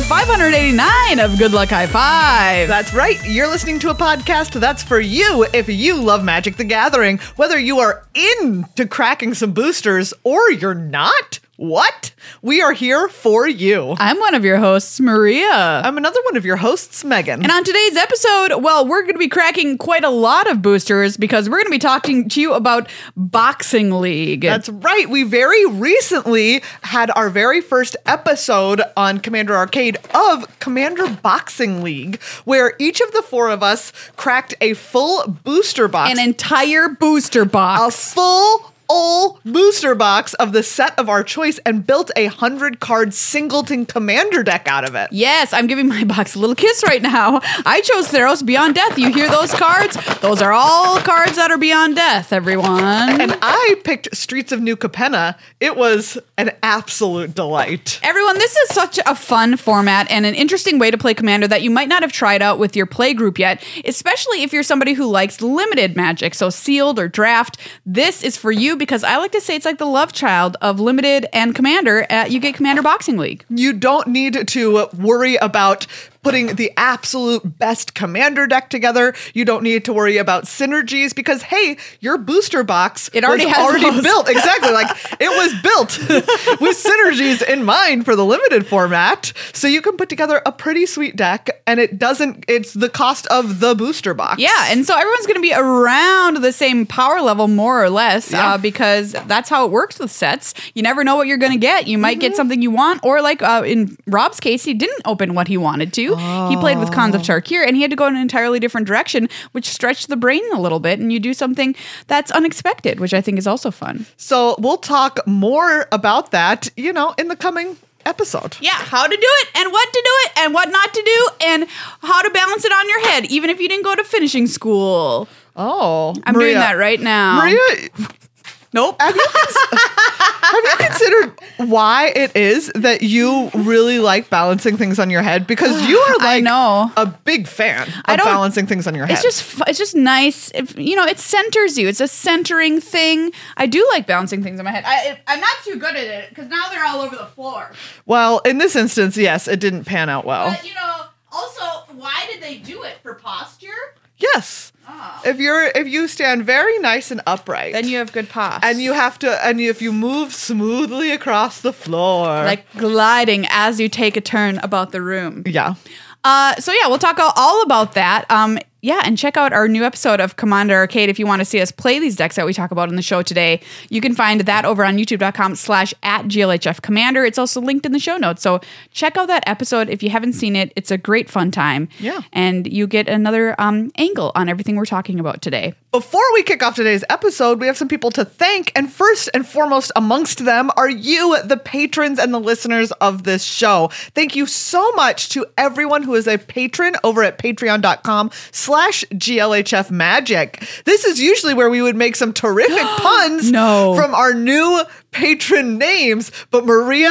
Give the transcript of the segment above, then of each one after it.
589 of Good Luck High Five. That's right. You're listening to a podcast that's for you if you love Magic the Gathering. Whether you are into cracking some boosters or you're not, what? We are here for you. I'm one of your hosts, Maria. I'm another one of your hosts, Megan. And on today's episode, well, we're going to be cracking quite a lot of boosters because we're going to be talking to you about Boxing League. That's right. We very recently had our very first episode on Commander Arcade of Commander Boxing League, where each of the four of us cracked a full booster box. An entire booster box. A full booster box of the set of our choice and built a 100-card singleton commander deck out of it. Yes, I'm giving my box a little kiss right now. I chose Theros Beyond Death. You hear those cards? Those are all cards that are beyond death, everyone. And I picked Streets of New Capenna. It was an absolute delight. Everyone, this is such a fun format and an interesting way to play Commander that you might not have tried out with your play group yet, especially if you're somebody who likes limited Magic, so sealed or draft. This is for you because I like to say it's like the love child of limited and Commander at You Get Commander Boxing League. You don't need to worry about putting the absolute best commander deck together. You don't need to worry about synergies because, hey, your booster box was already built. Exactly. Like it was built with synergies in mind for the limited format. So you can put together a pretty sweet deck and it's the cost of the booster box. Yeah. And so everyone's going to be around the same power level, more or less, because that's how it works with sets. You never know what you're going to get. You might get something you want, or like in Rob's case, he didn't open what he wanted to. He played with Khans of Tarkir and he had to go in an entirely different direction, which stretched the brain a little bit. And you do something that's unexpected, which I think is also fun. So we'll talk more about that, in the coming episode. Yeah, how to do it and what to do it and what not to do and how to balance it on your head, even if you didn't go to finishing school. Oh, I'm doing that right now. Maria, nope. Have you considered why it is that you really like balancing things on your head? Because you are a big fan of balancing things on your head. It's just nice. It centers you. It's a centering thing. I do like balancing things on my head. I'm not too good at it because now they're all over the floor. Well, in this instance, yes, it didn't pan out well. But, also, why did they do it? For posture? Yes. Oh. If you stand very nice and upright, then you have good pos. And if you move smoothly across the floor, like gliding as you take a turn about the room. Yeah. We'll talk all about that. And check out our new episode of Commander Arcade if you want to see us play these decks that we talk about in the show today. You can find that over on youtube.com/@GLHFCommander. It's also linked in the show notes. So check out that episode if you haven't seen it. It's a great fun time. Yeah. And you get another angle on everything we're talking about today. Before we kick off today's episode, we have some people to thank. And first and foremost amongst them are you, the patrons and the listeners of this show. Thank you so much to everyone who is a patron over at patreon.com/GLHF Magic. This is usually where we would make some terrific puns from our new patron names, but Maria,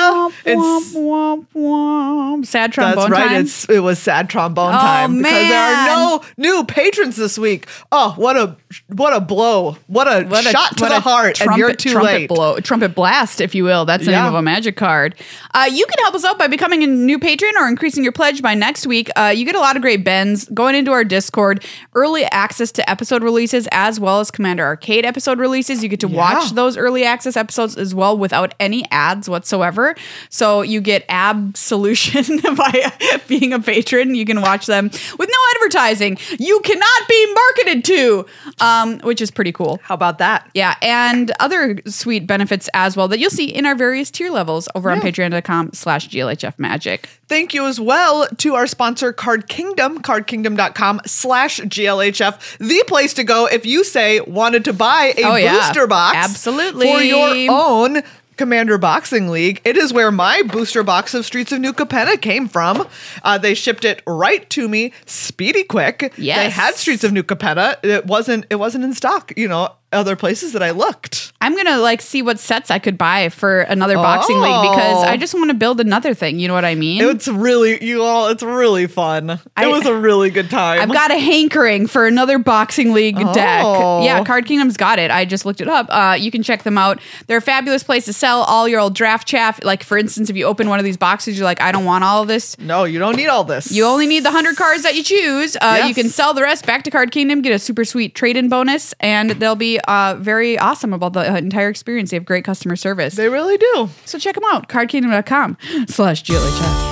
sad trombone time. That's right. It was sad trombone time because there are no new patrons this week. Oh, what a blow! What a shot to the heart! And you're too late. Trumpet blast, if you will. That's the name of a Magic card. You can help us out by becoming a new patron or increasing your pledge by next week. You get a lot of great bends going into our Discord, early access to episode releases, as well as Commander Arcade episode releases. You get to watch those early access episodes as well without any ads whatsoever. So you get absolution by being a patron. You can watch them with no advertising. You cannot be marketed to, which is pretty cool. How about that? Yeah, and other sweet benefits as well that you'll see in our various tier levels over on patreon.com/GLHF Magic. Thank you as well to our sponsor, Card Kingdom, cardkingdom.com/GLHF, the place to go if you wanted to buy a booster box. Absolutely. For your own Commander Boxing League. It is where my booster box of Streets of New Capenna came from. They shipped it right to me, speedy quick. Yes. They had Streets of New Capenna. It wasn't in stock. other places that I looked. I'm going to like see what sets I could buy for another boxing league because I just want to build another thing. You know what I mean? It's really, it's really fun. It was a really good time. I've got a hankering for another boxing league deck. Yeah, Card Kingdom's got it. I just looked it up. You can check them out. They're a fabulous place to sell all your old draft chaff. Like, for instance, if you open one of these boxes, you're like, I don't want all of this. No, you don't need all this. You only need the 100 cards that you choose. You can sell the rest back to Card Kingdom, get a super sweet trade-in bonus, and they'll be very awesome about the entire experience. They have great customer service. They really do. So check them out. cardkingdom.com/GLHF.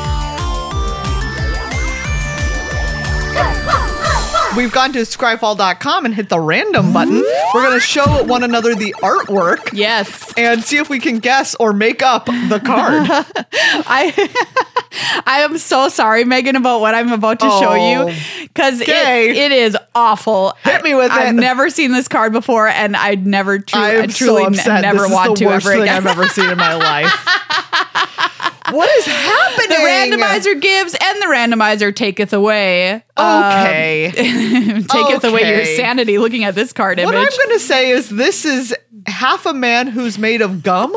We've gone to scryfall.com and hit the random button. We're going to show one another the artwork. Yes. And see if we can guess or make up the card. I am so sorry, Megan, about what I'm about to show you because it is awful. Hit me with it. I've never seen this card before, and I'd never truly so upset. never want to ever again. I've ever seen in my life. What is happening? The randomizer gives and the randomizer taketh away. Okay. Taketh away your sanity looking at this card image. What I'm going to say is this is half a man who's made of gum.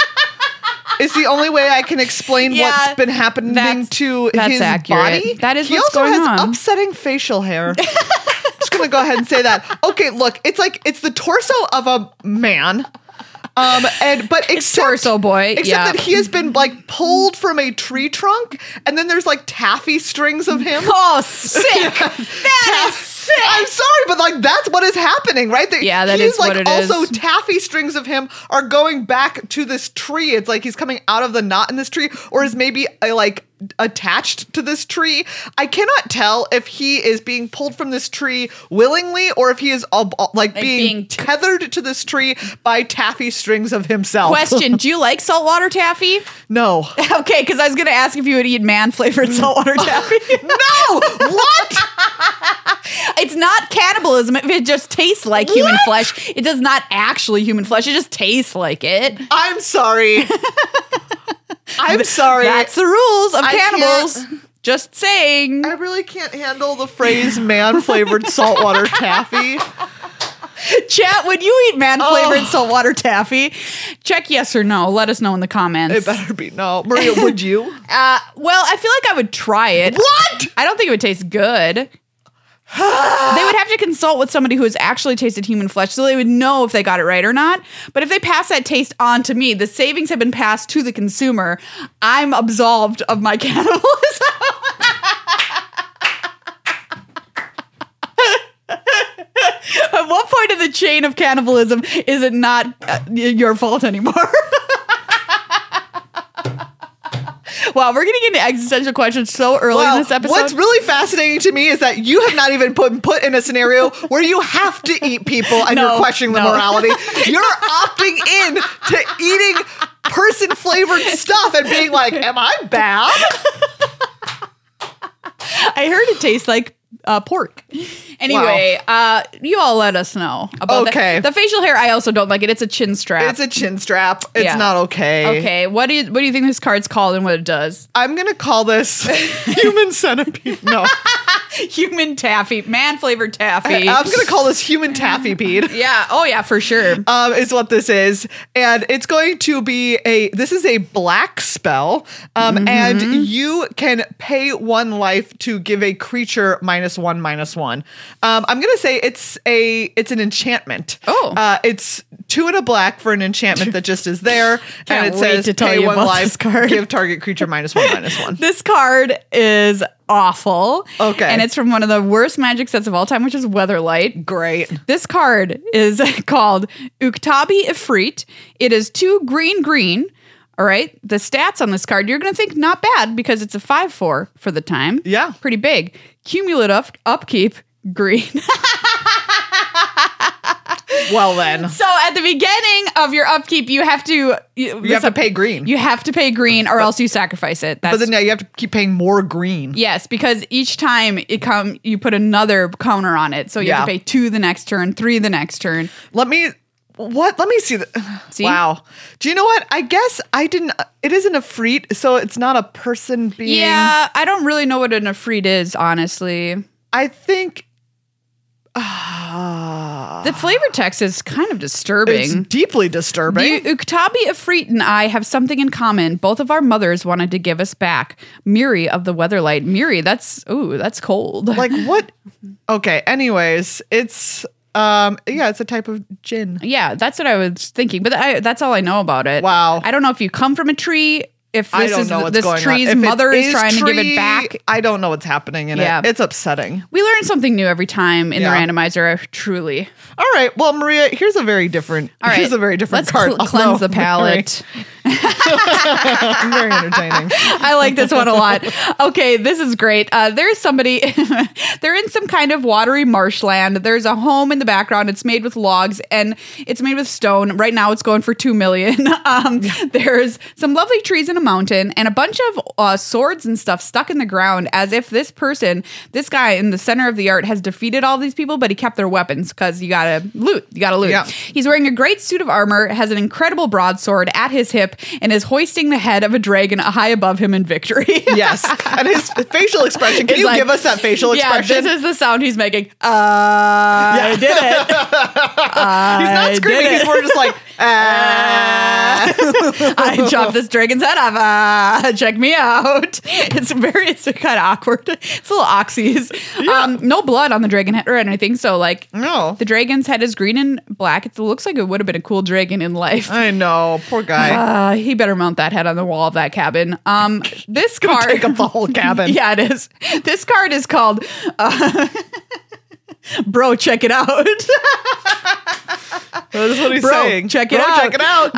Is the only way I can explain what's been happening to his body. That is he what's also going has on. upsetting facial hair. Just going to go ahead and say that. Okay, look, it's the torso of a man. Except torso boy, that he has been like pulled from a tree trunk, and then there's like taffy strings of him. Oh, sick! That is sick. I'm sorry, but like that's what is happening, right? That is what it is. Also, taffy strings of him are going back to this tree. It's like he's coming out of the knot in this tree, or is maybe attached to this tree. I cannot tell if he is being pulled from this tree willingly or if he is being tethered to this tree by taffy strings of himself. Question, do you like saltwater taffy? No. Okay, because I was going to ask if you would eat man-flavored saltwater taffy. No! What? It's not cannibalism if it just tastes like human flesh. It does not actually human flesh. It just tastes like it. I'm sorry. I'm sorry. That's the rules of cannibals. Just saying. I really can't handle the phrase man-flavored saltwater taffy. Chat, would you eat man-flavored saltwater taffy? Check yes or no. Let us know in the comments. It better be no. Maria, would you? Well, I feel like I would try it. What? I don't think it would taste good. They would have to consult with somebody who has actually tasted human flesh so they would know if they got it right or not. But if they pass that taste on to me, the savings have been passed to the consumer. I'm absolved of my cannibalism. At what point in the chain of cannibalism is it not your fault anymore? Wow, we're getting into existential questions so early in this episode. What's really fascinating to me is that you have not even put in a scenario where you have to eat people and you're questioning the morality. You're opting in to eating person-flavored stuff and being like, am I bad? I heard it tastes like pork. Anyway, you all let us know about that. The facial hair, I also don't like it. It's a chin strap. It's a chin strap. It's not okay. Okay, what do you think this card's called and what it does? I'm gonna call this human centipede. No. Human taffy. Man-flavored taffy. I'm gonna call this human taffy-pede. Yeah. Oh yeah, for sure. Is what this is. And it's going to be this is a black spell. And you can pay 1 life to give a creature -1/-1. I'm gonna say it's an enchantment. It's 2 and a black for an enchantment that just is there. Can't and it wait says to tell pay you 1 about life, this card. Give target creature -1/-1. This card is awful. Okay. And it's from one of the worst magic sets of all time, which is Weatherlight. Great. This card is called Uktabi Ifrit. It is 2 green. All right. The stats on this card, you're going to think not bad because it's a 5/4 for the time. Yeah. Pretty big. Cumulative upkeep, green. Well then. So at the beginning of your upkeep, you have to... You have to pay green. You have to pay green or else you sacrifice it. But then you have to keep paying more green. Yes, because each time you put another counter on it. So you have to pay 2 the next turn, 3 the next turn. Let me see. See? Wow. Do you know what? I guess it isn't a Ifrit, so it's not a person being. Yeah, I don't really know what an Ifrit is, honestly. I think The flavor text is kind of disturbing. It's deeply disturbing. The Uktabi Ifrit and I have something in common. Both of our mothers wanted to give us back. Miri of the Weatherlight. Miri, that's cold. Like what? Okay, anyways, it's it's a type of gin. Yeah, that's what I was thinking. But that's all I know about it. Wow. I don't know if you come from a tree. If I this don't is know what's this going tree's on. If mother it is trying to give it back. I don't know what's happening in Yeah. it. It's upsetting. We learn something new every time in Yeah. the randomizer, truly. All right. Well, Maria, here's a very different Let's card. cleanse the palate. Very entertaining. I like this one a lot. Okay, this is great. There's somebody, they're in some kind of watery marshland. There's a home in the background. It's made with logs and it's made with stone. Right now it's going for $2 million. There's some lovely trees in a mountain and a bunch of swords and stuff stuck in the ground as if this guy in the center of the art has defeated all these people, but he kept their weapons because you gotta loot. Yeah. He's wearing a great suit of armor, has an incredible broadsword at his hip, and is hoisting the head of a dragon high above him in victory. Yes. And his facial expression. Can you give us that facial expression? Yeah, this is the sound he's making. I did it. He's not screaming. He's more just like, I chopped this dragon's head off. Check me out. It's kind of awkward. It's a little oxys. Yeah. No blood on the dragon head or anything. So No. the dragon's head is green and black. It looks like it would have been a cool dragon in life. I know. Poor guy. He better mount that head on the wall of that cabin. This card Take up the whole cabin. Yeah, it is. This card is called Bro, check it out. That is what he's Bro, saying. check it Bro, out. check it out.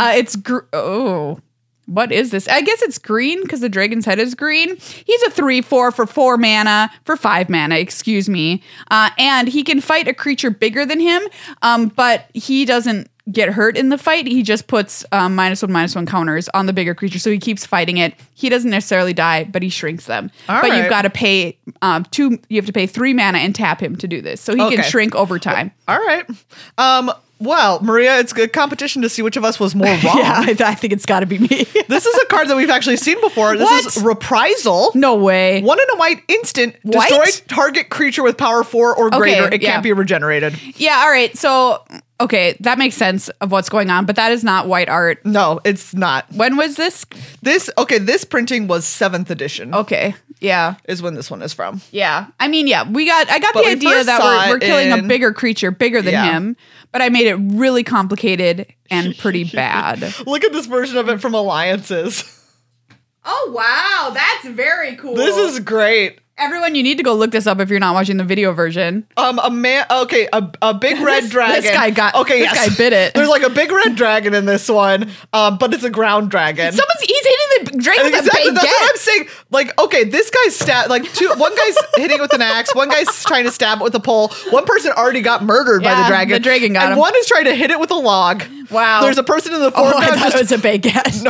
What is this? I guess it's green because the dragon's head is green. He's a 3/4 for 4 mana, for 5 mana, excuse me. And he can fight a creature bigger than him, but he doesn't get hurt in the fight. He just puts -1/-1 counters on the bigger creature, so he keeps fighting it. He doesn't necessarily die, but he shrinks them. All but right. you've got to pay you have to pay 3 mana and tap him to do this, so he can shrink over time. All right. Well, Maria, it's good competition to see which of us was more wrong. Yeah, I think it's got to be me. This is a card that we've actually seen before. This is Reprisal. No way. 1 and a white instant. White? Destroy target creature with power 4 or greater. It yeah. can't be regenerated. Yeah, all right. So, okay, that makes sense of what's going on, but that is not white art. No, it's not. When was this? This printing was 7th edition. Okay. Yeah. Is when this one is from. Yeah. I mean, yeah, I got But the we idea first that saw we're it killing a in- bigger creature, bigger than him, but I made it really complicated and pretty bad. Look at this version of it from Alliances. Oh, wow. That's very cool. This is great. Everyone, you need to go look this up if you're not watching the video version. A big red dragon. This guy bit it. There's like a big red dragon in this one, but it's a ground dragon. He's hitting the dragon with a Exactly, that's what baguette. I'm saying. Like, okay, this guy's one guy's hitting it with an axe, one guy's trying to stab it with a pole. One person already got murdered by Yeah, the dragon. the dragon got and him. one is trying to hit it with a log. Wow. There's a person in the Oh, foreground. I thought it was a baguette.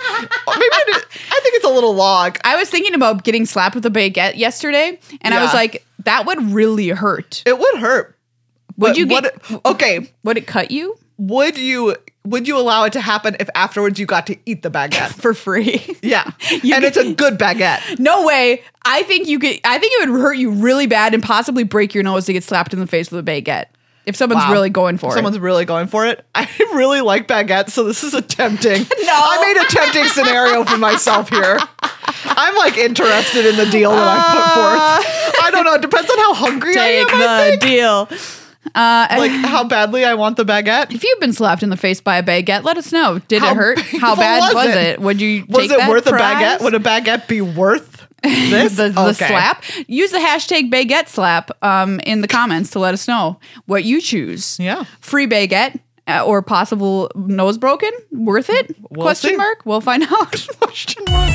I think it's a little log. I was thinking about getting slapped with a baguette yesterday, and I was Yeah. like, that would really hurt. It would hurt. Would you Would it cut you would you allow it to happen if afterwards you got to eat the baguette? for free? Yeah. It's a good baguette. No way. I think it would hurt you really bad and possibly break your nose to get slapped in the face with a baguette. If someone's Wow. really going for Someone's it. really going for it. I really like baguettes, so this is a tempting. No. I made a tempting scenario for myself here. I'm like interested in the deal that I've put forth. I don't know. It depends on how hungry I Take am. I the think. deal. Like how badly I want the baguette. If you've been slapped in the face by a baguette, let us know. Did How it hurt? How painful bad was was it? it? Would you Was take it that worth prize? a baguette? Would a baguette be worth this? the Okay. slap? Use the hashtag baguette slap in the comments to let us know what you choose. Yeah. Free baguette or possible nose broken? Worth it? We'll Question see. mark? We'll find out. Question mark.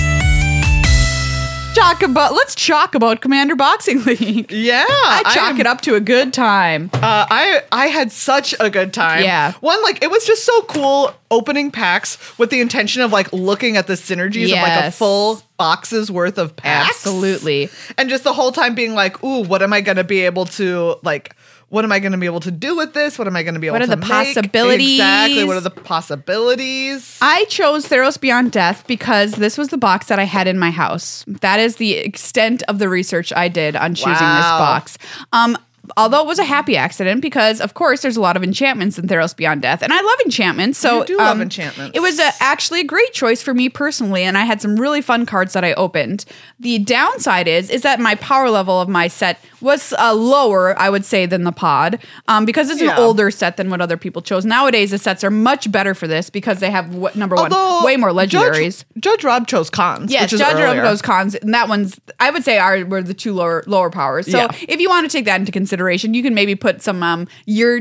Let's talk about Commander Boxing League. Yeah. I chalk it up to a good time. I had such a good time. Yeah. One, like, it was just so cool opening packs with the intention of, like, looking at the synergies of, like, a Yes. full box's worth of packs. Absolutely. And just the whole time being like, ooh, what am I going to be able to, like, what am I going to be able to do with this? What am I going to be able to What are make? the possibilities? Exactly. What are the possibilities? I chose Theros Beyond Death because this was the box that I had in my house. That is the extent of the research I did on choosing this Wow. box. although it was a happy accident because, of course, there's a lot of enchantments in Theros Beyond Death, and I love enchantments. So you do love enchantments. It was actually a great choice for me personally, and I had some really fun cards that I opened. The downside is that my power level of my set was lower, I would say, than the pod, because it's an older set than what other people chose. Nowadays, the sets are much better for this because they have way more legendaries. Judge Rob chose Khans. Yes, Judge Rob chose Khans, and that one's, I would say, were the two lower powers. So if you want to take that into consideration, you can maybe put some your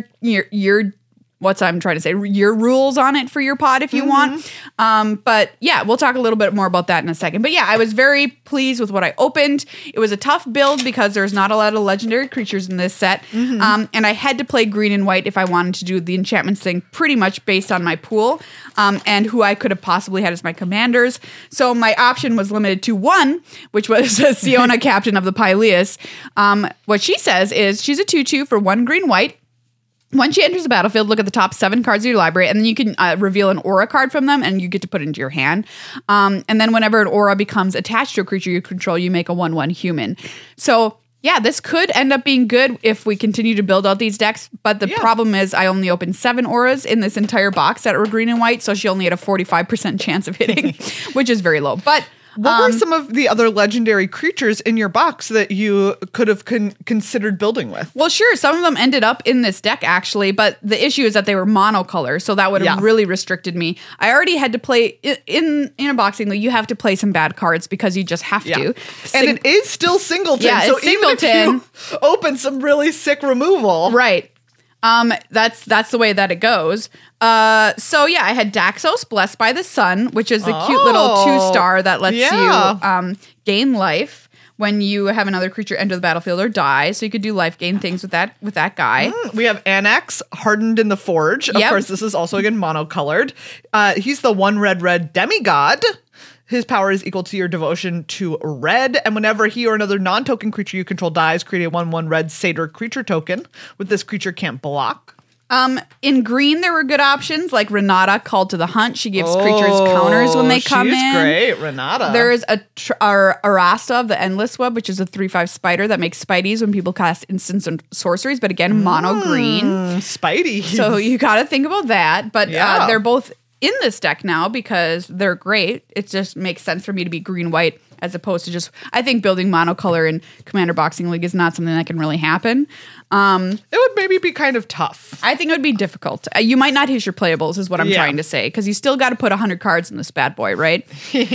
rules on it for your pod if you want. But yeah, we'll talk a little bit more about that in a second. But yeah, I was very pleased with what I opened. It was a tough build because there's not a lot of legendary creatures in this set. And I had to play green and white if I wanted to do the enchantments thing pretty much based on my pool and who I could have possibly had as my commanders. So my option was limited to one, which was Siona, Captain of the Pyleas. What she says is she's a 2/2 for 1 green white. When she enters the battlefield, look at the top 7 cards of your library, and then you can reveal an aura card from them, and you get to put it into your hand. And then whenever an aura becomes attached to a creature you control, you make a 1/1 human. So yeah, this could end up being good if we continue to build out these decks. But the problem is I only opened 7 auras in this entire box that were green and white, so she only had a 45% chance of hitting, which is very low. But what were some of the other legendary creatures in your box that you could have considered building with? Well, sure. Some of them ended up in this deck, actually, but the issue is that they were monocolor, so that would have really restricted me. I already had to play, in a boxing league, you have to play some bad cards because you just have to. And it is still Singleton, so even if you open some really sick removal. Right. That's the way that it goes. So yeah, I had Daxos, Blessed by the Sun, which is a cute little 2-star that lets you gain life when you have another creature enter the battlefield or die. So you could do life gain things with that guy. We have Anax, Hardened in the Forge. Of course, this is also again monocolored. He's the 1 red demigod. His power is equal to your devotion to red, and whenever he or another non-token creature you control dies, create a 1/1 red satyr creature token. With this creature can't block. In green, there were good options like Renata, Called to the Hunt. She gives creatures counters when they come in. She's great, Renata. There is Arasta of the Endless Web, which is a 3/5 spider that makes Spideys when people cast instants and sorceries, but again, mono green. Spidey. So you got to think about that. But they're both in this deck now because they're great. It just makes sense for me to be green-white as opposed to just, I think building monocolor in Commander Boxing League is not something that can really happen. It would maybe be kind of tough. I think it would be difficult. You might not hit your playables is what I'm trying to say, because you still got to put 100 cards in this bad boy, right?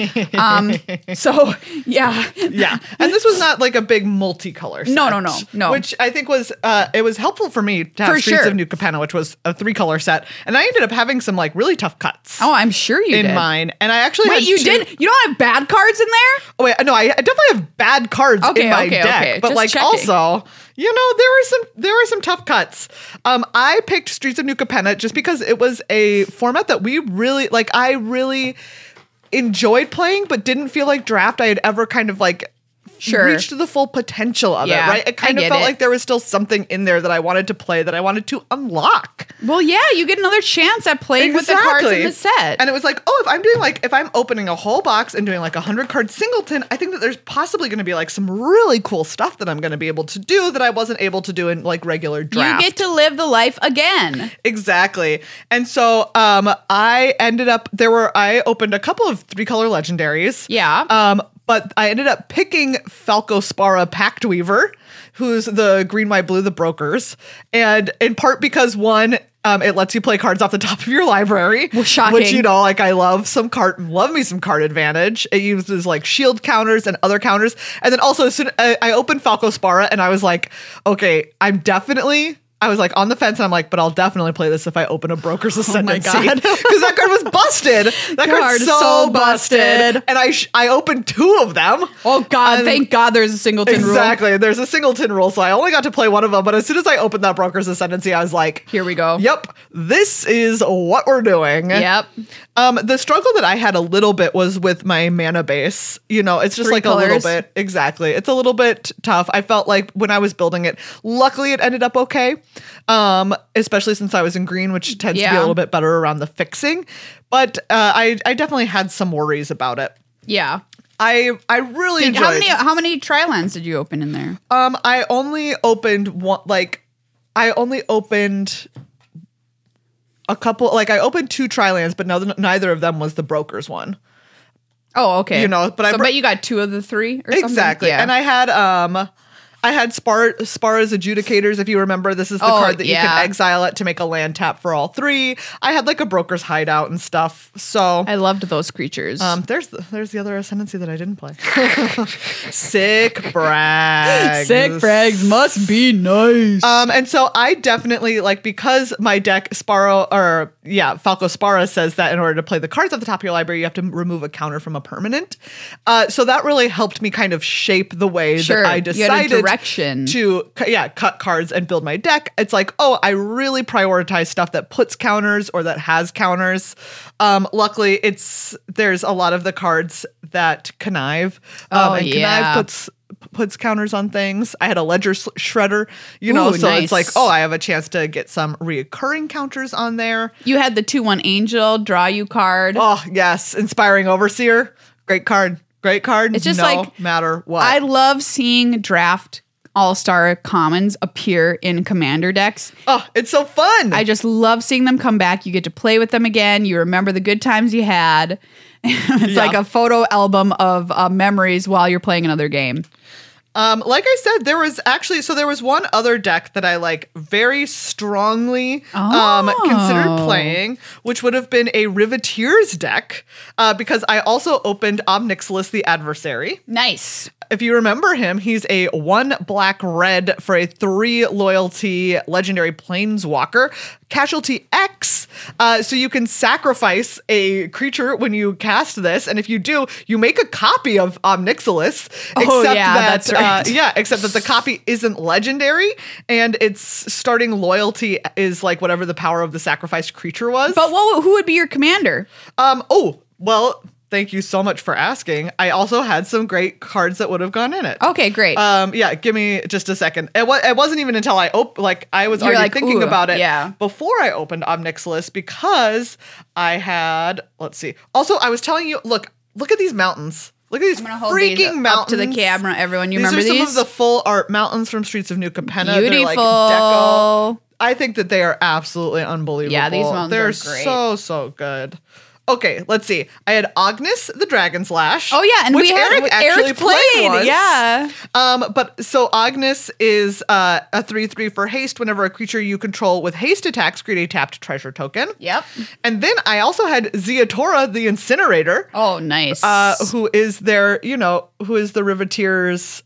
So, yeah. Yeah. And this was not like a big multicolor set. No. Which I think was, it was helpful for me to have Streets of New Capenna, which was a 3-color set. And I ended up having some like really tough cuts. Oh, I'm sure you did. In mine. And I actually Wait, you did? You don't have bad cards in there? Oh, wait, no, I definitely have bad cards in my deck. But just like checking. Also, you know, there were some tough cuts. I picked Streets of New Capenna just because it was a format that we really like. I really enjoyed playing, but didn't feel like Draft I had ever kind of like reached the full potential of it, right? It kind of felt like there was still something in there that I wanted to play, that I wanted to unlock. Well, yeah, you get another chance at playing with the cards in the set. And it was like, oh, if I'm opening a whole box and doing like a 100-card singleton, I think that there's possibly going to be like some really cool stuff that I'm going to be able to do that I wasn't able to do in like regular Draft. You get to live the life again. Exactly. And so I opened a couple of 3-color legendaries. Yeah. But I ended up picking Falcospara Pact Weaver, who's the green, white, blue, the brokers. And in part because one, it lets you play cards off the top of your library. Well, shocking. Which, you know, like I love me some card advantage. It uses like shield counters and other counters. And then also I opened Falcospara and I was like, okay, I was like on the fence and I'm like, but I'll definitely play this if I open a Broker's Ascendancy. Oh my God. Because that card was busted. That card's so busted. And I opened 2 of them. Oh God, thank God there's a singleton rule. Exactly. There's a singleton rule. So I only got to play one of them. But as soon as I opened that Broker's Ascendancy, I was like, here we go. Yep. This is what we're doing. Yep. The struggle that I had a little bit was with my mana base. You know, it's just 3 like colors. a little bit. Exactly. It's a little bit tough. I felt like when I was building it, luckily it ended up okay. Especially since I was in green, which tends to be a little bit better around the fixing. But I definitely had some worries about it. Yeah. I really enjoyed. How many Tri-Lands did you open in there? I only opened one. Like, I only opened a couple. Like, I opened 2 Tri-Lands, but neither of them was the Broker's one. Oh, okay. You know, but but you got 2 of the 3 or something? Exactly. Yeah. And I had Spara's Adjudicators, if you remember. This is the card that you can exile it to make a land tap for all 3. I had like a Broker's Hideout and stuff. So I loved those creatures. there's the other Ascendancy that I didn't play. Sick brags. Sick brags must be nice. And so I definitely like, because my deck Falco Spara says that in order to play the cards at the top of your library, you have to remove a counter from a permanent. So that really helped me kind of shape the way that I decided to cut cards and build my deck. It's like, oh, I really prioritize stuff that puts counters or that has counters. Luckily, there's a lot of the cards that connive. Connive puts counters on things. I had a Ledger Shredder, so nice. It's like, oh, I have a chance to get some reoccurring counters on there. You had the 2/1 Angel draw you card. Oh yes, Inspiring Overseer, great card. Great card. It's just no matter what. I love seeing draft all-star commons appear in Commander decks. Oh, it's so fun. I just love seeing them come back. You get to play with them again. You remember the good times you had. It's like a photo album of memories while you're playing another game. Like I said, there was one other deck that I like very strongly considered playing, which would have been a Riveteers deck, because I also opened Ob Nixilis the Adversary. Nice. If you remember him, he's a 1 black-red for a 3 loyalty legendary planeswalker. Casualty X, so you can sacrifice a creature when you cast this, and if you do, you make a copy of Ob Nixilis. That's right. Except that the copy isn't legendary, and its starting loyalty is like whatever the power of the sacrificed creature was. But who would be your commander? Thank you so much for asking. I also had some great cards that would have gone in it. Okay, great. Give me just a second. It wasn't even until I was already thinking about it before I opened Ob Nixilis, because I had, let's see. Also, I was telling you, look at these mountains. Look at these freaking mountains. Up to the camera, everyone. You remember these? These are some of the full art mountains from Streets of New Capenna. Beautiful. They're like deco. I think that they are absolutely unbelievable. Yeah, these mountains They're are great. so good. Okay, let's see. I had Agnes the Dragon's Lash. Oh yeah, and which Eric actually played once. Yeah. But so Agnes is a 3/3 for haste. Whenever a creature you control with haste attacks, create a tapped treasure token. Yep. And then I also had Zeotora the Incinerator. Oh, nice. Who is the Riveteers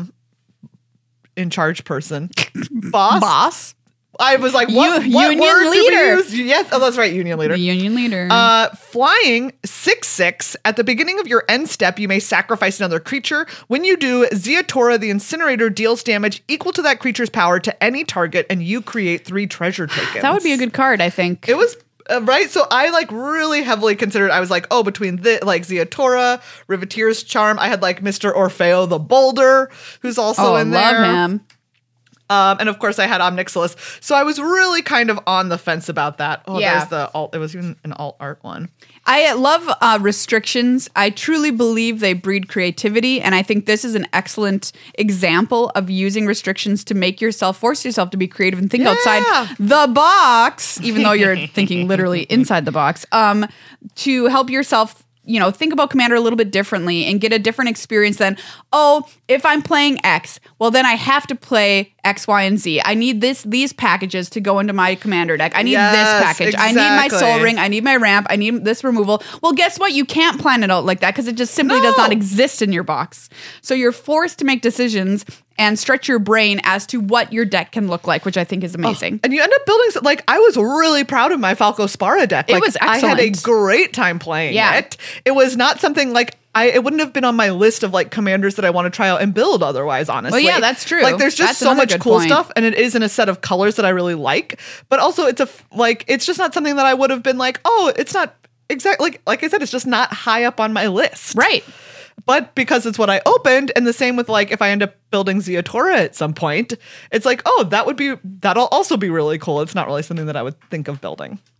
in charge person. Boss. I was like, what Union word leader. did we use? Yes, that's right, Union leader. The Union leader. Flying 6/6. At the beginning of your end step, you may sacrifice another creature. When you do, Zeotora the Incinerator deals damage equal to that creature's power to any target, and you create 3 treasure tokens. That would be a good card, I think. It was right. So I like really heavily considered. I was like, oh, between Zeotora, Riveteer's Charm, I had like Mr. Orfeo the Boulder, who's also in there. Love him. And of course I had Ob Nixilis. So I was really kind of on the fence about that. Oh, yeah. There's the alt. It was even an alt art one. I love restrictions. I truly believe they breed creativity. And I think this is an excellent example of using restrictions to force yourself to be creative and think outside the box, even though you're thinking literally inside the box, to help yourself think about Commander a little bit differently and get a different experience than, if I'm playing X, well, then I have to play X, Y, and Z. I need these packages to go into my Commander deck. I need this package. Exactly. I need my Soul Ring. I need my ramp. I need this removal. Well, guess what? You can't plan it out like that because it just simply does not exist in your box. So you're forced to make decisions and stretch your brain as to what your deck can look like, which I think is amazing. And you end up building, I was really proud of my Falco Spara deck. It was excellent. I had a great time playing it. It was not something it wouldn't have been on my list of commanders that I want to try out and build otherwise, honestly. Well, yeah, that's true. There's just so much cool stuff, and it is in a set of colors that I really like. But also it's it's just not something that I would have been it's not exactly, like I said, it's just not high up on my list. Right. But because it's what I opened, and the same with if I end up building Zeotora at some point, it's that'll also be really cool. It's not really something that I would think of building.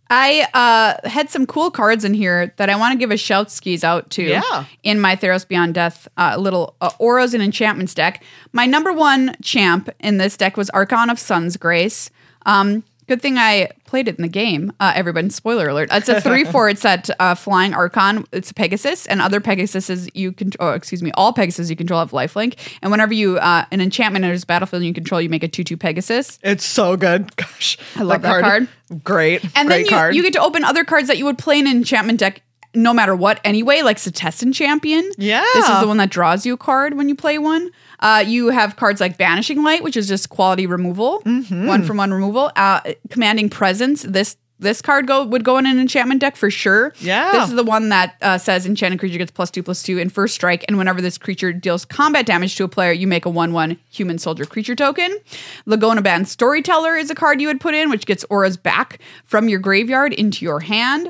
I had some cool cards in here that I want to give a shout skis out to. Yeah. In my Theros Beyond Death little auras and enchantments deck. My number one champ in this deck was Archon of Sun's Grace. Good thing I played it in the game. Everybody, spoiler alert. It's a 3/4. It's that flying Archon. It's a Pegasus, and other Pegasuses you control. All Pegasus you control have lifelink. And whenever you an enchantment enters battlefield you control, you make a 2/2 Pegasus. It's so good. Gosh, I love that card. Great, and great then card. You get to open other cards that you would play in an enchantment deck. No matter what, anyway, like Setessan Champion. Yeah. This is the one that draws you a card when you play one. You have cards like Banishing Light, which is just quality removal, 1-for-1 removal. Commanding Presence. This card would go in an enchantment deck for sure. Yeah. This is the one that says enchanted creature gets +2/+2 in first strike, and whenever this creature deals combat damage to a player, you make a 1/1 human soldier creature token. Lagona Band Storyteller is a card you would put in, which gets auras back from your graveyard into your hand.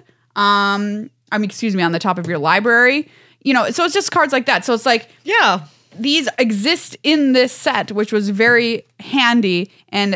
On the top of your library. So it's just cards like that. So it's like, yeah, these exist in this set, which was very handy and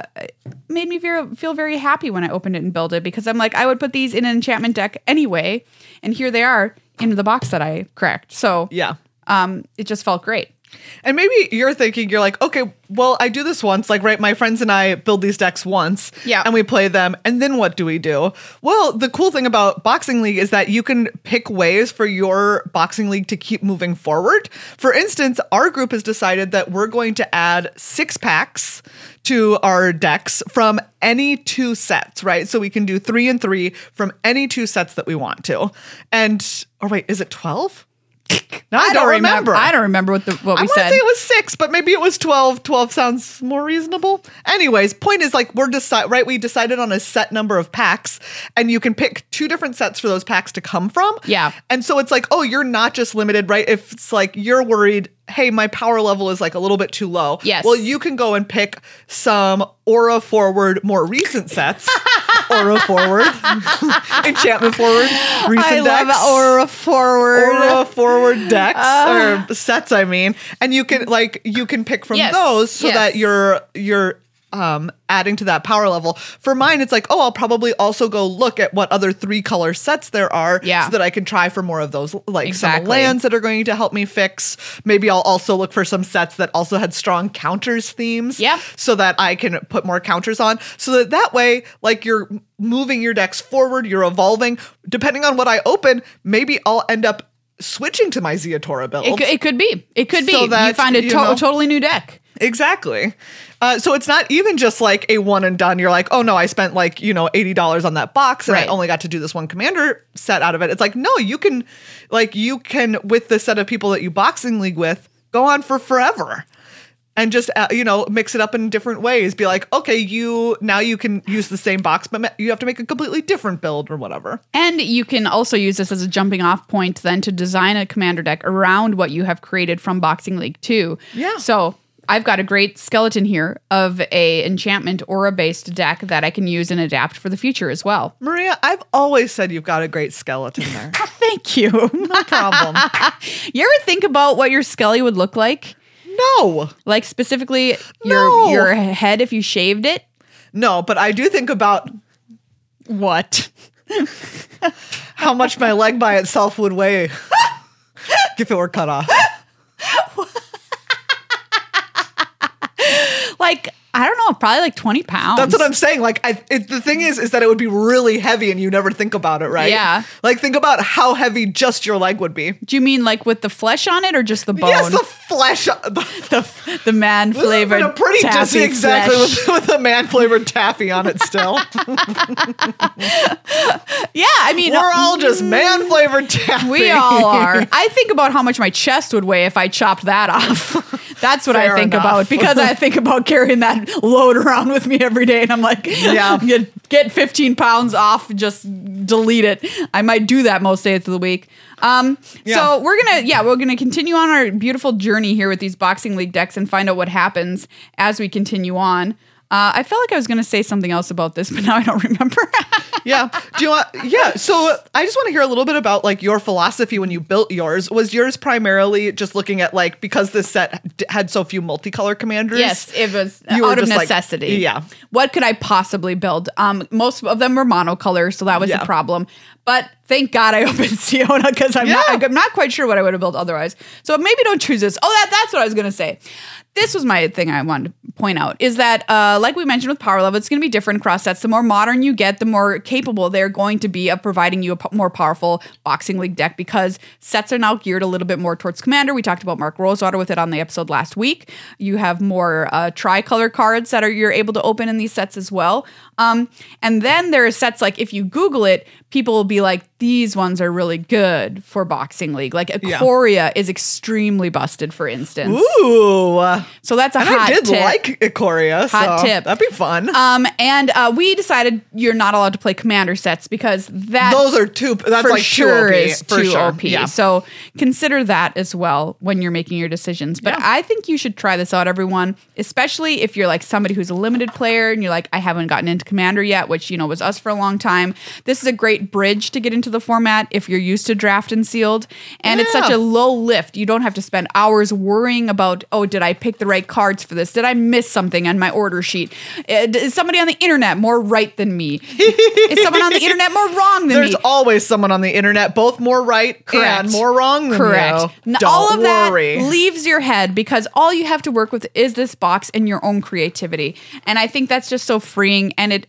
made me feel very happy when I opened it and built it, because I'm like, I would put these in an enchantment deck anyway, and here they are in the box that I cracked. So yeah, it just felt great. And maybe you're like, okay, well, I do this once. Like, right, my friends and I build these decks once. Yeah. And we play them. And then what do we do? Well, the cool thing about Boxing League is that you can pick ways for your Boxing League to keep moving forward. For instance, our group has decided that we're going to add 6 packs to our decks from any 2 sets, right? So we can do 3 and 3 from any 2 sets that we want to. And, wait, is it 12? Now I don't remember. I don't remember what we said. I want to say it was 6, but maybe it was 12. 12 sounds more reasonable. Anyways, point is, like, we decided on a set number of packs, and you can pick 2 different sets for those packs to come from. Yeah. And so it's like, oh, you're not just limited, right? If it's like you're worried, hey, my power level is like a little bit too low. Yes. Well, you can go and pick some Aura Forward, more recent sets. Aura Forward, Enchantment Forward, recent decks. I love Aura Forward decks or sets, and you can pick from those so that you're adding to that power level. For mine, it's like, I'll probably also go look at what other 3 color sets there are so that I can try for more of those, like some lands that are going to help me fix. Maybe I'll also look for some sets that also had strong counters themes so that I can put more counters on, so that way, like, you're moving your decks forward, you're evolving. Depending on what I open, maybe I'll end up switching to my Zeatora build. It could be. It could be. So that, you find a totally new deck. Exactly. So it's not even just like a one and done. You're like, oh no, I spent like, $80 on that box and I only got to do this one commander set out of it. It's like, no, you can with the set of people that you Boxing League with, go on for forever. And just, mix it up in different ways. Be like, okay, you can use the same box, but you have to make a completely different build or whatever. And you can also use this as a jumping off point then to design a commander deck around what you have created from Boxing League too. Yeah. So I've got a great skeleton here of a enchantment aura-based deck that I can use and adapt for the future as well. Maria, I've always said you've got a great skeleton there. Thank you. No problem. You ever think about what your skelly would look like? No. Like specifically your head if you shaved it? No, but I do think about what? How much my leg by itself would weigh if it were cut off. Like, I don't know, probably like 20 pounds. That's what I'm saying. Like, the thing is that it would be really heavy and you never think about it, right? Yeah. Like, think about how heavy just your leg would be. Do you mean like with the flesh on it or just the bone? Yes, the flesh. The man-flavored taffy. Pretty just exactly with a man-flavored taffy on it still. Yeah, I mean. We're all just man-flavored taffy. We all are. I think about how much my chest would weigh if I chopped that off. That's what I think about, because I think about carrying that load around with me every day, and I'm like, get 15 pounds off, just delete it. I might do that most days of the week. So we're gonna continue on our beautiful journey here with these Boxing League decks and find out what happens as we continue on. I felt like I was going to say something else about this, but now I don't remember. Yeah. Do you want? Yeah. So I just want to hear a little bit about like your philosophy when you built yours. Was yours primarily just looking at like, because this set had so few multicolor commanders? Yes, it was out of necessity. Like, yeah. What could I possibly build? Most of them were monocolor, so that was a problem. But thank God I opened Siona because I'm not quite sure what I would have built otherwise. So maybe don't choose this. Oh, that's what I was going to say. This was my thing I wanted to point out is that, like we mentioned with power level, it's going to be different across sets. The more modern you get, the more capable they're going to be of providing you a more powerful Boxing League deck because sets are now geared a little bit more towards Commander. We talked about Mark Rosewater with it on the episode last week. You have more tricolor cards that you're able to open in these sets as well. And then there are sets like if you Google it, people will be like, these ones are really good for Boxing League. Like Ikoria is extremely busted, for instance. Ooh. So that's a hot tip. I did like Ikoria. Hot tip. That'd be fun. And we decided you're not allowed to play commander sets because those are too. That's for like sure too OP. is too OP. Yeah. So consider that as well when you're making your decisions. But I think you should try this out, everyone, especially if you're like somebody who's a limited player and you're like, I haven't gotten into commander yet, which was us for a long time. This is a great bridge to get into the format if you're used to draft and sealed. And it's such a low lift. You don't have to spend hours worrying about, oh, did I pick the right cards for this? Did I miss something on my order sheet? Is somebody on the internet more right than me? Is someone on the internet more wrong than me? There's always someone on the internet, both more right and more wrong than you. Don't all of worry. That leaves your head because all you have to work with is this box and your own creativity. And I think that's just so freeing, and it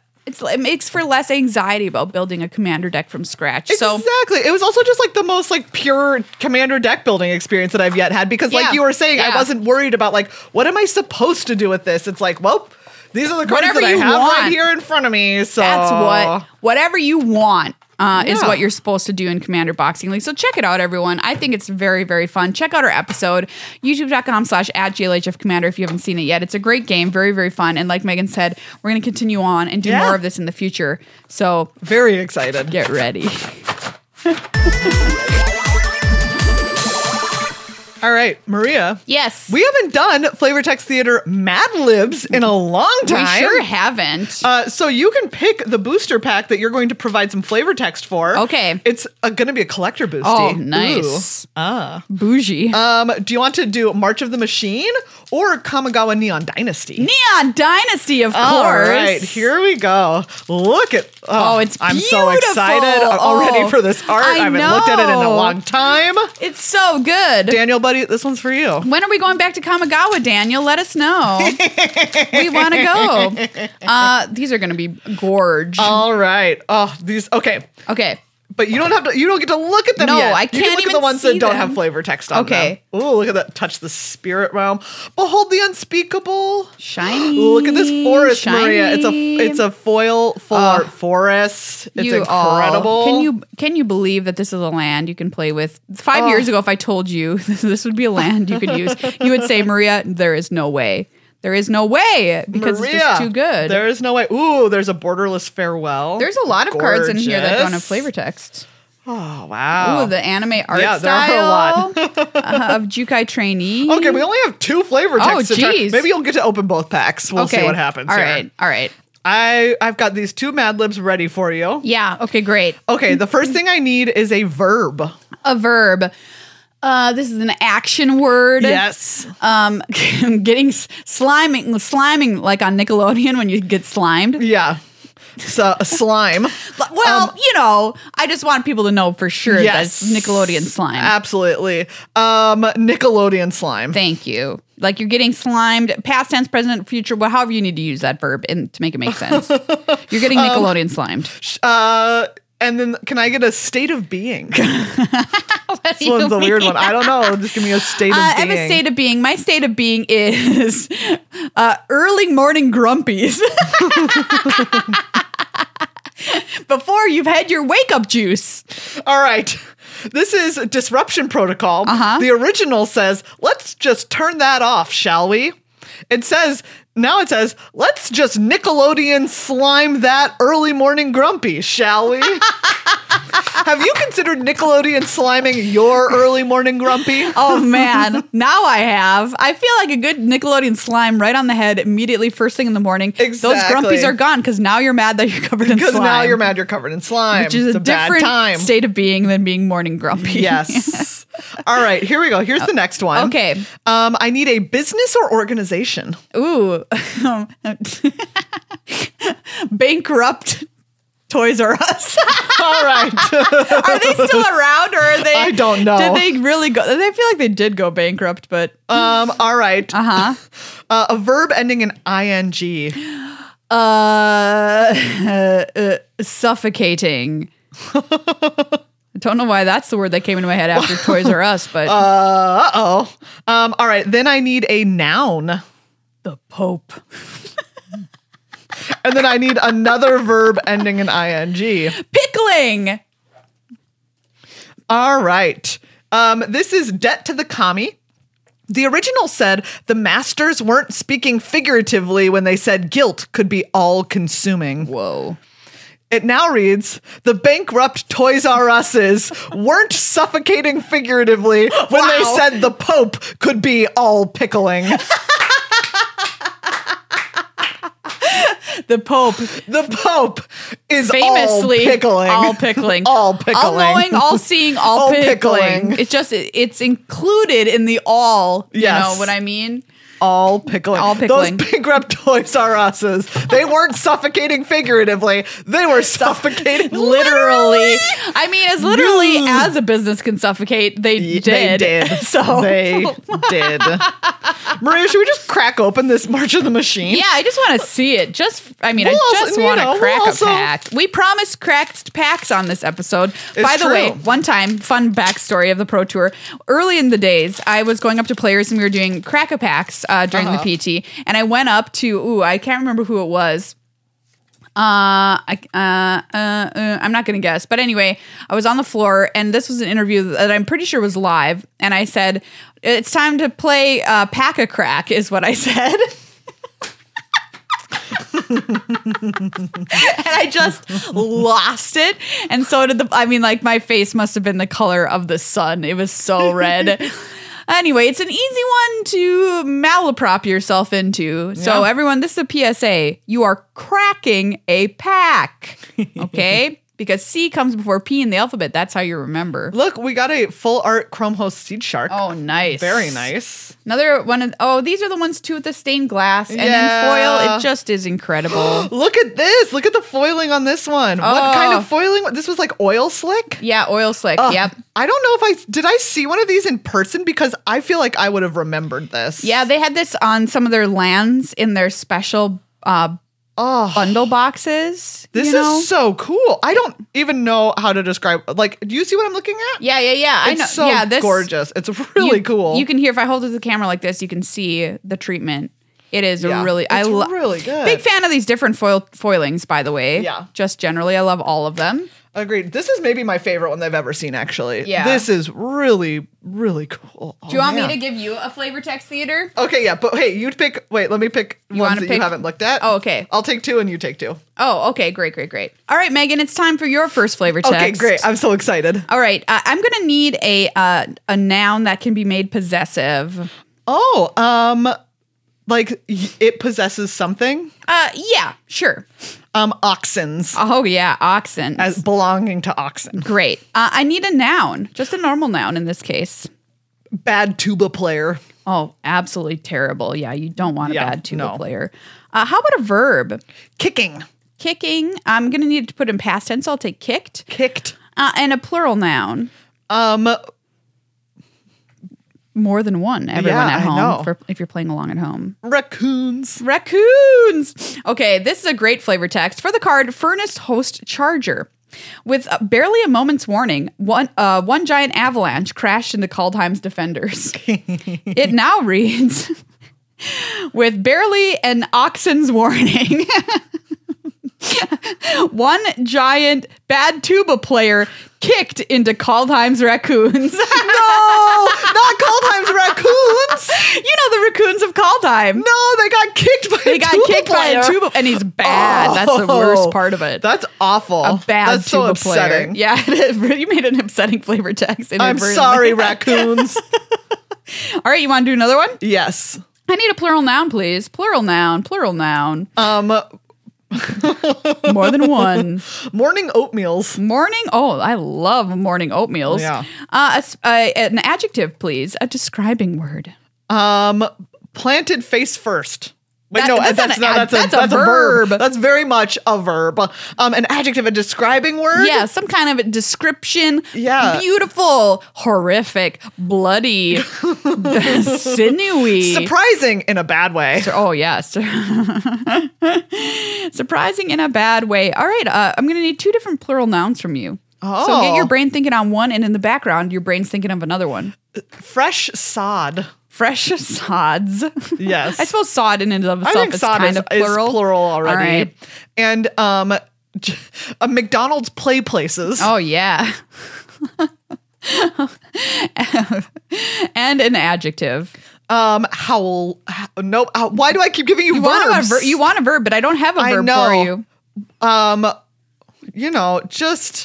makes for less anxiety about building a commander deck from scratch. Exactly. It was also just like the most like pure commander deck building experience that I've yet had because like you were saying, I wasn't worried about like, what am I supposed to do with this? It's like, well, these are the cards that I have right here in front of me. So that's whatever you want. Is what you're supposed to do in Commander Boxing League. So check it out, everyone. I think it's very, very fun. Check out our episode, youtube.com/@GLHFCommander if you haven't seen it yet. It's a great game, very, very fun. And like Megan said, we're going to continue on and do more of this in the future. So very excited. Get ready. All right, Maria. Yes. We haven't done Flavor Text Theater Mad Libs in a long time. We sure haven't. So you can pick the booster pack that you're going to provide some flavor text for. Okay. It's going to be a collector boosty. Oh, nice. Bougie. Do you want to do March of the Machine or Kamigawa Neon Dynasty? Neon Dynasty, of course. All right, here we go. Look at it's I'm beautiful. so excited already for this art. I haven't looked at it in a long time. It's so good. Daniel, buddy, this one's for you. When are we going back to Kamigawa, Daniel? Let us know. We want to go. These are going to be gorge. All right. Oh, these. Okay. But you don't have to. You don't get to look at them yet. No, I can't even look at the ones that don't have flavor text on them. Ooh, look at that! Touch the spirit realm. Behold the unspeakable. Shiny. Look at this forest, Maria. It's a foil for forest. It's incredible. Can you believe that this is a land you can play with? 5 years ago, if I told you this would be a land you could use, you would say, Maria, there is no way. There is no way because Maria, it's just too good. There is no way. Ooh, there's a Borderless Farewell. There's a lot of cards in here that don't have flavor text. Oh, wow. Ooh, the anime art style there are a lot. of Jukai Trainee. Okay, we only have 2 flavor texts. Oh, geez. Maybe you'll get to open both packs. We'll see what happens. All right. I've got these 2 Mad Libs ready for you. Yeah, okay, great. Okay, the first thing I need is a verb. A verb. This is an action word. Yes. Getting sliming like on Nickelodeon when you get slimed. Yeah. So slime. Well, I just want people to know for sure that's Nickelodeon slime. Absolutely. Nickelodeon slime. Thank you. Like you're getting slimed, past tense, present, future, however you need to use that verb to make it make sense. You're getting Nickelodeon slimed. And then can I get a state of being? This one's a weird one. I don't know. Just give me a state of being. I have a state of being. My state of being is early morning grumpies. Before you've had your wake up juice. All right. This is Disruption Protocol. The original says, let's just turn that off, shall we? Now it says, let's just Nickelodeon slime that early morning grumpy, shall we? Have you considered Nickelodeon sliming your early morning grumpy? Oh man, now I have. I feel like a good Nickelodeon slime right on the head immediately first thing in the morning. Exactly. Those grumpies are gone because now you're mad that you're covered in slime. Because now you're mad you're covered in slime. Which is it's a different bad time. state of being than being morning grumpy. Yes. All right, here we go. Here's the next one. Okay. I need a business or organization. Ooh. Bankrupt Toys R Us. All right. Are they still around, or are they? I don't know. Did they really go? I feel like they did go bankrupt, but all right. A verb ending in ing. Suffocating. I don't know why that's the word that came into my head after Toys R Us, but All right. Then I need a noun. the Pope. And then I need another verb ending in ing. Pickling. All right. This is Debt to the Commie. The original said the masters weren't speaking figuratively when they said guilt could be all-consuming. Whoa. It now reads, the bankrupt Toys R Us's weren't suffocating figuratively when they said the Pope could be all pickling. The Pope. The Pope is Famously all pickling. All pickling. All pickling. All knowing, all seeing, all, All pickling. pickling. It's included in the all. You Yes. know what I mean? All pickling. All pickling. Those bankrupt Toys R Us's, they weren't suffocating figuratively. They were suffocating Literally. I mean, as literally Dude. as a business can suffocate, they did. They did. So They did. Maria, should we just crack open this March of the Machine? yeah, I just want to see it. I We'll also, want you know, to crack we'll also- a pack. We promised cracked packs on this episode. It's By the way, true. one time, fun backstory of the Pro Tour. Early in the days, I was going up to players and we were doing crack a packs during the PT. And I went up to, I can't remember who it was. I'm not going to guess. But anyway, I was on the floor and this was an interview that I'm pretty sure was live. And I said, it's time to play Pack a Crack is what I said. And I just lost it. And so did my face must have been the color of the sun. It was so red. Anyway, it's an easy one to malaprop yourself into. So everyone, this is a PSA. You are cracking a pack. Okay? Because C comes before P in the alphabet. That's how you remember. Look, we got a full art Chrome Host Seed Shark. Oh, nice. Very nice. Another one. These are the ones too with the stained glass. And Yeah. then foil. It just is incredible. Look at this. Look at the foiling on this one. What kind of foiling? This was like oil slick? Yeah, oil slick. Ugh. Yep. I don't know if did I see one of these in person, because I feel like I would have remembered this. Yeah, they had this on some of their lands in their special bundle boxes. This is so cool. I don't even know how to describe. Like, do you see what I'm looking at? Yeah. I know. It's so yeah, this gorgeous. It's really cool. You can hear if I hold it to the camera like this, you can see the treatment. It is really. It's really good. Big fan of these different foilings, by the way. Yeah. Just generally, I love all of them. Agreed. This is maybe my favorite one they've ever seen, actually. Yeah. This is really, really cool. Do you want me to give you a flavor text theater? Okay, yeah, but hey, you pick. Wait, let me pick ones that you haven't looked at. Oh, okay. I'll take two and you take two. Oh, okay. Great. All right, Megan, it's time for your first flavor text. Okay, great. I'm so excited. All right. I'm going to need a noun that can be made possessive. Oh, like it possesses something? Yeah, sure. Oxens. Oh, yeah, oxen. As belonging to oxen. Great. I need a noun, just a normal noun in this case. Bad tuba player. Oh, absolutely terrible. Yeah, you don't want a bad tuba no. player. How about a verb? Kicking. Kicking. I'm going to need to put in past tense. So I'll take kicked. Kicked. And a plural noun. More than one. Everyone at home. If you're playing along at home. Raccoons. Okay, this is a great flavor text for the card Furnace Host Charger. With barely a moment's warning, one giant avalanche crashed into Kaldheim's defenders. It now reads, with barely an oxen's warning, one giant bad tuba player kicked into Kaldheim's raccoons. No, not Kaldheim's raccoons. You know the raccoons of Kaldheim. No, they got kicked by a tuba player. And he's bad. That's the worst part of it. That's awful. A bad That's so tuba upsetting. player. Yeah, it is. You made an upsetting flavor text. I'm sorry, raccoons. All right, you want to do another one? Yes. I need a plural noun, please. Plural noun. More than one. Morning oatmeals. Morning. Oh, I love morning oatmeals. Yeah. An adjective, please. A describing word. Planted face first. Wait, that's a a verb. That's very much a verb. An adjective, a describing word. Yeah, some kind of a description. Yeah. Beautiful, horrific, bloody, sinewy. Surprising in a bad way. Oh, yes. Surprising in a bad way. All right, I'm going to need 2 different plural nouns from you. Oh. So get your brain thinking on one, and in the background, your brain's thinking of another one. Fresh sod. Fresh sods. Yes. I suppose sod in and of itself is kind of plural. Is plural already. All right. And a McDonald's play places. Oh, yeah. And an adjective. Howl. No. Why do I keep giving you verbs? You want a verb, but I don't have a verb for you. Just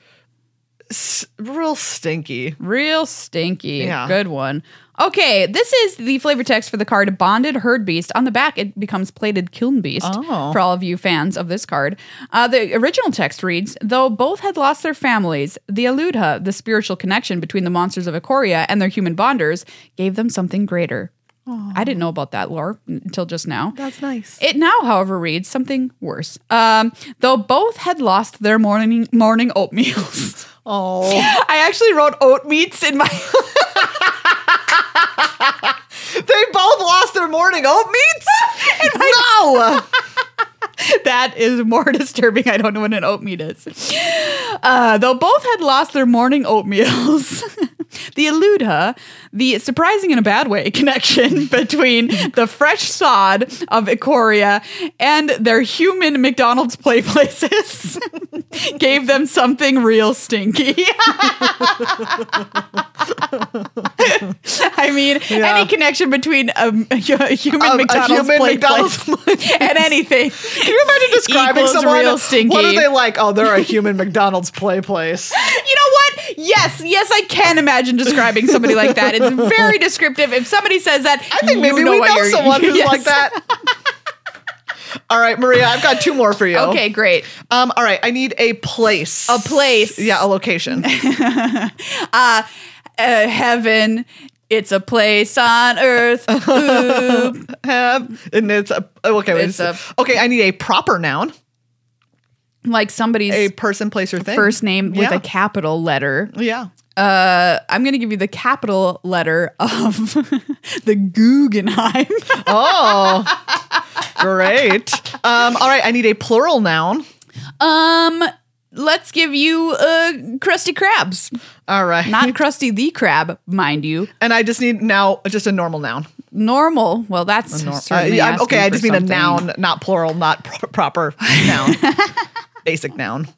real stinky. Real stinky. Yeah. Good one. Okay, this is the flavor text for the card Bonded Herd Beast. On the back, it becomes Plated Kiln Beast for all of you fans of this card. The original text reads, though both had lost their families, the Aludha, the spiritual connection between the monsters of Ikoria and their human bonders, gave them something greater. Aww. I didn't know about that lore until just now. That's nice. It now, however, reads something worse. Though both had lost their morning oatmeals. Oh. I actually wrote oat meats in my... They both lost their morning oat meats? No! That is more disturbing. I don't know what an oat meat is. Though both had lost their morning oatmeals, the Aludha, the surprising in a bad way connection between the fresh sod of Ikoria and their human McDonald's play places gave them something real stinky. I mean, any connection between a human McDonald's play place and anything. Can you imagine describing someone? Real stinky. What are they like? Oh, they're a human McDonald's play place. You know what? Yes, I can imagine describing somebody like that. It's very descriptive. If somebody says that, I think maybe we know someone who's like that. All right, Maria, I've got 2 more for you. Okay, great. All right, I need a place. A place. Yeah, a location. Heaven. It's a place on earth. And it's a okay. I need a proper noun. Like somebody's a person, place, or thing. First name with a capital letter. Yeah. I'm going to give you the capital letter of the Guggenheim. Oh, great. All right. I need a plural noun. Let's give you Krusty Krabs. All right. Not Krusty the Krab, mind you. And I just need now just a normal noun. Normal. Well, that's certainly okay. I just mean something. a noun, not plural, not proper noun. Basic noun.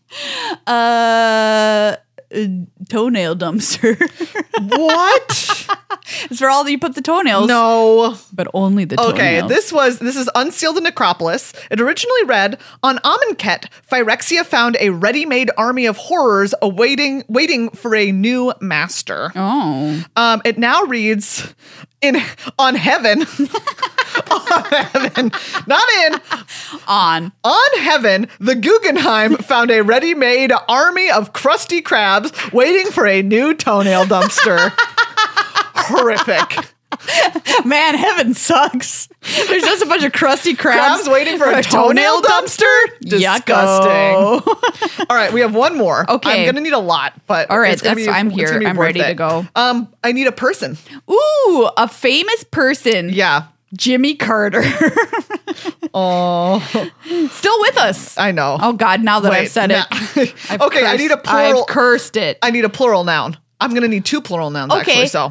Toenail dumpster. What? It's for all that you put the toenails. No. But only the toenails. Okay, this is Unsealed the Necropolis. It originally read, on Amonkhet, Phyrexia found a ready-made army of horrors waiting for a new master. Oh. It now reads, on heaven. On heaven. Not in. On heaven, the Guggenheim found a ready-made army of Krusty Krabs waiting for a new toenail dumpster. Horrific. Man, heaven sucks. There's just a bunch of Krusty Krabs waiting for a toenail dumpster? Disgusting. All right, we have one more. Okay. I'm going to need a lot, but all right, I'm here. I'm ready to go. I need a person. Ooh, a famous person. Yeah. Jimmy Carter. Oh. Still with us. I know. Oh, God, now that I've said it. Okay, I need a plural. I've cursed it. I need a plural noun. I'm going to need 2 plural nouns, actually. So.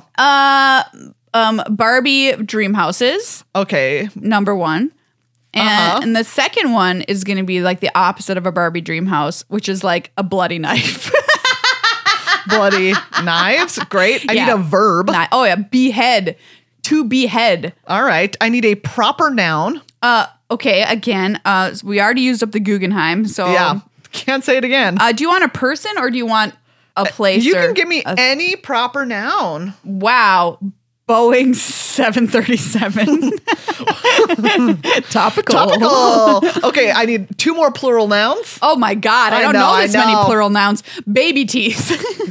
Barbie dream houses. Okay. Number 1. And the second one is going to be like the opposite of a Barbie dream house, which is like a bloody knife. bloody knives. Great. I need a verb. Oh, yeah. Behead. To behead. All right. I need a proper noun. Okay. Again, we already used up the Guggenheim. So yeah. Can't say it again. Do you want a person or do you want a place? You can give me any proper noun. Wow. Boeing 737. Topical. Okay, I need 2 more plural nouns. Oh my God. I don't know this many plural nouns. Baby teeth.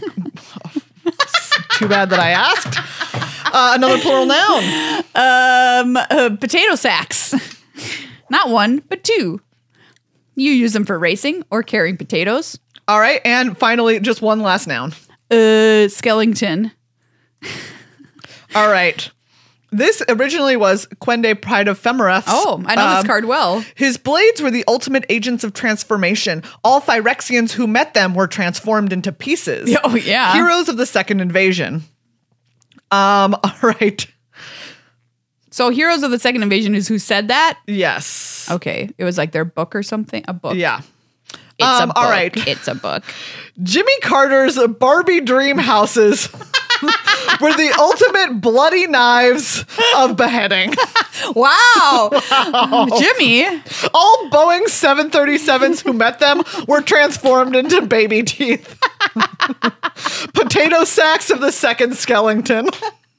Too bad that I asked. Another plural noun. Potato sacks. Not 1, but 2. You use them for racing or carrying potatoes. All right. And finally, just one last noun. Skellington. All right. This originally was Quende Pride of Femereth. Oh, I know this card well. His blades were the ultimate agents of transformation. All Phyrexians who met them were transformed into pieces. Oh, yeah. Heroes of the Second Invasion. All right. So Heroes of the Second Invasion is who said that? Yes. Okay. It was like their book or something? A book. Yeah. It's a book. All right. It's a book. Jimmy Carter's Barbie dream houses were the ultimate bloody knives of beheading. Wow. Jimmy. All Boeing 737s who met them were transformed into baby teeth. Potato sacks of the second Skellington.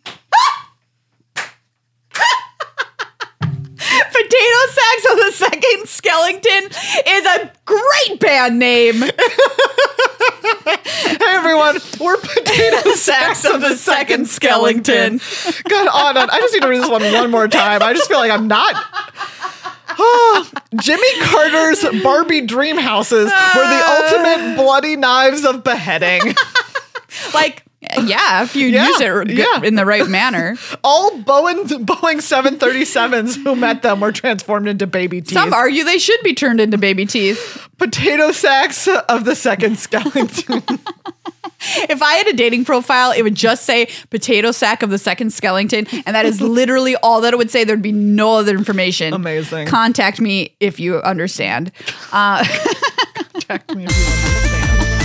Potato Sacks of the Second Skellington is a great band name. Hey everyone, we're Potato Sacks of the Second Skellington. Good on. I just need to read this one more time. I just feel like I'm not. Jimmy Carter's Barbie dream houses were the ultimate bloody knives of beheading. Like, yeah, if you use it in the right manner. All Boeing 737s who met them were transformed into baby teeth. Some argue they should be turned into baby teeth. Potato sacks of the second Skellington. If I had a dating profile, it would just say potato sack of the second Skellington, and that is literally all that it would say. There'd be no other information. Amazing. Contact me if you understand. Contact me if you understand.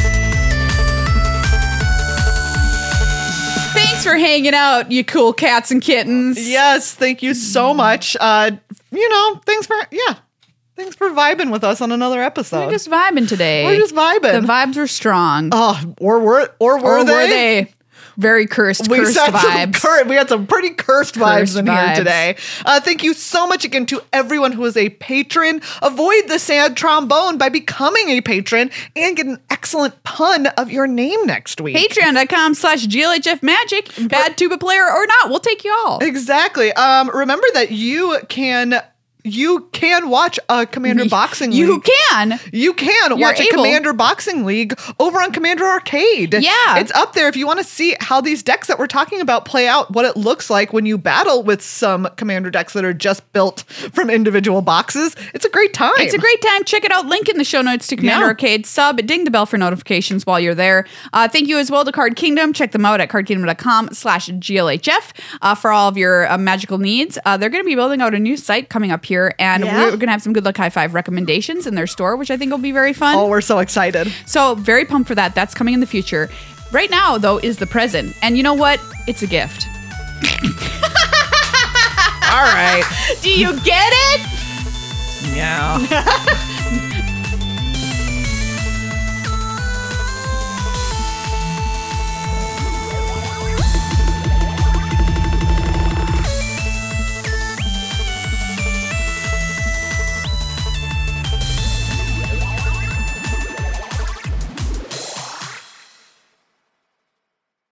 Thanks for hanging out, you cool cats and kittens. Yes, thank you so much. Thanks for vibing with us on another episode. We're just vibing today. We're just vibing. The vibes were strong. Oh, or were they? Very cursed vibes. We had some pretty cursed vibes in here today. Thank you so much again to everyone who is a patron. Avoid the sad trombone by becoming a patron and get an excellent pun of your name next week. Patreon.com/GLHF Magic. Bad tuba player or not, we'll take you all. Exactly. Remember that you can watch a Commander Boxing League. You can watch a Commander Boxing League over on Commander Arcade. Yeah. It's up there if you want to see how these decks that we're talking about play out, what it looks like when you battle with some Commander decks that are just built from individual boxes. It's a great time. Check it out. Link in the show notes to Commander Arcade. Sub, ding the bell for notifications while you're there. Thank you as well to Card Kingdom. Check them out at cardkingdom.com/GLHF for all of your magical needs. They're going to be building out a new site coming up here. And we're going to have some Good Luck High Five recommendations in their store, which I think will be very fun. Oh, we're so excited. So very pumped for that. That's coming in the future. Right now, though, is the present. And you know what? It's a gift. All right. Do you get it? Yeah.